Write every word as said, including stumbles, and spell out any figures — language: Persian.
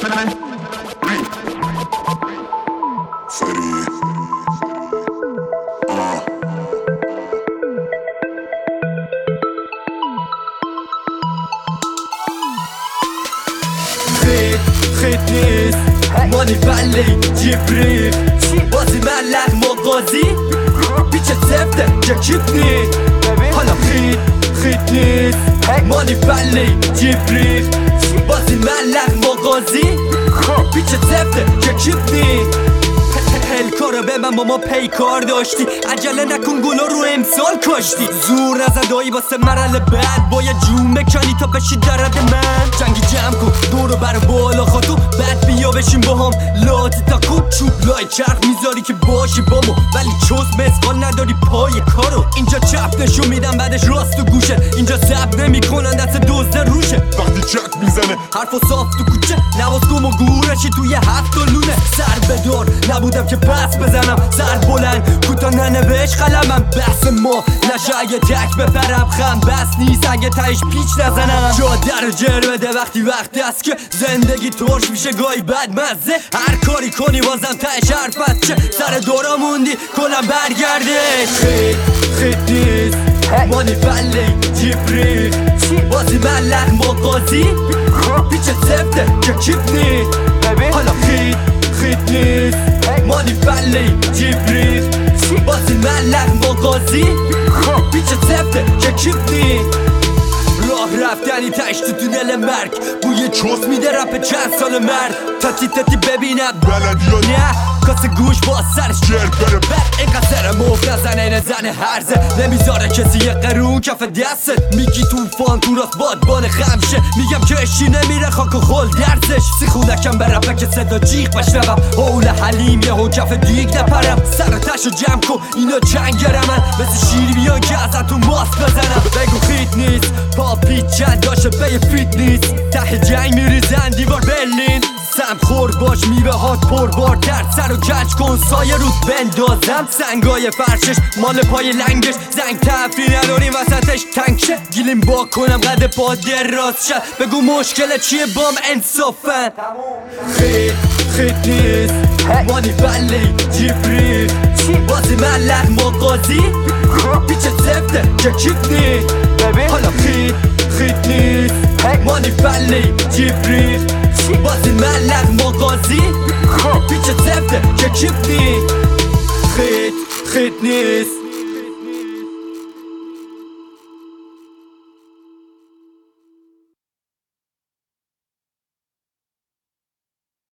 Fetty. Uh. خيط خيط نيس ماني فعلي جيب ريف بازي ملق مغازي پیچه سفته جکیبنی حالا خيط خيط نيس ماني فعلي جيب ريف بازي ملق مغازی پیچه سفته جکیبنی هل کارو به من با ما پیکار داشتی عجله نکن گلو رو امسال کاشتی زور نزن دایی واسه مرحله بعد باید جون بکنی تا بشی درد من جنگی جمع کن دورو بر بالا خاطو بعد بیا بشین با هم لاتی تا کوب چوب لای چرخ میذاری که باشی با ما ولی چوز مسقال نداری پای کارو اینجا چپ نشون میدم بعدش راست و گوشه اینجا زب نمی کنن دست دزده روشه وقتی چک میزنه حرف و صاف تو کوچه نواز کم و گورشی توی هفت و لونه سر بدار نبودم که پس بزنم سر بلند کوتا ننوش قلمم بحث ما نشه اگه تک بپرم خم بس نیست اگه تایش پیچ نزنم جا در جر بده وقتی وقت است که زندگی ترش میشه گاهی بد مزه هر کاری کنی بازم تایش حرفت چه سر دورا موندی کنم برگرده خیط خیط نیست مانی فعلی جیب ریخ بازی ملق مغازی پیچه سفته که کیبنی حالا خیط خیط نیست مانی فعلی جیب ریخ بازی ملق مغازی پیچه سفته که کیبنی راه رفتنی تش تو تونل مرگ بوی چوس میده رپ چند سال مرد تاتی تاتی ببینم بلدی یا نه کاسه گوش با سرش جر بره بعد اینقدر سر مفت نزنه اینه زن هرزه نمیذاره کسی یه قرون کف دستت میگی توفان تو راست بادبان خمشه میگم که اشی نمیره خاک و خل درسش سیخونکم برپه که صدا جیغ بشنوم حول حلیم یه کف دیگ نپرم سر تشو جمع کن اینا جنگرم من مثل شیری بیان که ازتون ماست بزنم بگو خیط نیست پا پیچ چند داشه به فیت نیست ته جنگ میریزن دیوار برلین سم خور باش میوه هات پر بار کرد سر و کج کن سایه رود بندازم سنگای فرشش مال پای لنگش زنگ تفری نداریم وسطش تنگ شه گیلیم با کنم قد پا دراز شد بگو مشکل چیه بام انصافن خیط خیط نیست مانی فعلی جیب ریخ بازی ملق مغازی پیچه سفته که کیبنی حالا خیط خیط نیست مانی فعلی جیب ریخ بازی ملق مغازی پیچه سفته که کیبنی خیط خیط نیست